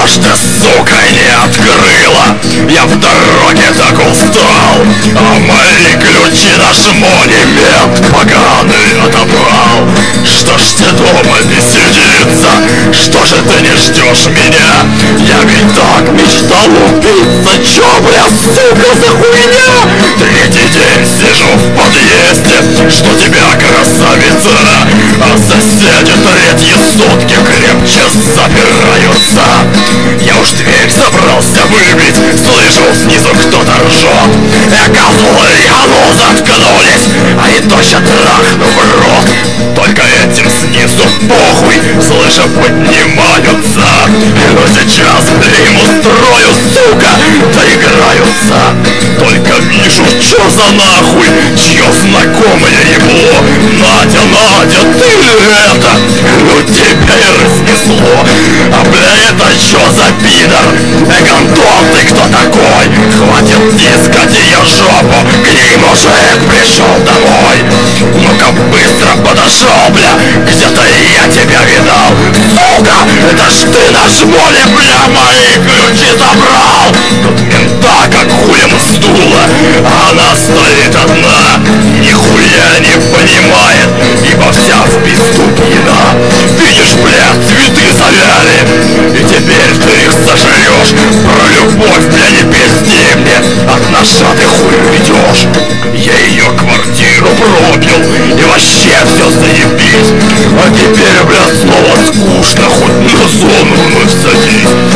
ж ты, сука, не открыла? Я в дороге так устал, а мои ключи наш монумент поганый отобрал. Что ж ты дома не сидится? Что же ты не ждешь меня? Я ведь так мечтал убиться. Чё, бля, сука, за хуйня? Третий день сижу в подъезде, жду тебя, красавица, а соседи третьи сутки крепче запираются. Я уж дверь собрался выбить, слышу снизу кто-то ржет. Козлы, а ну заткнулись, они точно трахну в рот. Только этим снизу похуй, слышу, поднимаются. Но сейчас им устрою, сука, доиграются. Только вижу, чё за нахуй, чье знакомое ебло. Надя, Надя, ты ли это? Ну тебя и разнесло. А бля, это чё за пидор? Гандон, ты кто такой? Хватит тискать ее жопу, к ней мужик пришел домой. Ну-ка быстро подошел, бля, где-то я тебя видал. Сука, это ж ты наш море, бля, мои ключи забрал. Тут мента как хуем сдуло, а она стоит одна, нихуя не понимает, ибо вся в пизду пьяна. Видишь, бля, цветы завяли, и теперь ты их сожрешь. Про любовь, бля, не пизди мне, от ножа ты хуй ведешь. Я ее квартиру пропил, и вообще все заебись. А теперь, бля, снова скучно, хоть на зону вновь садись.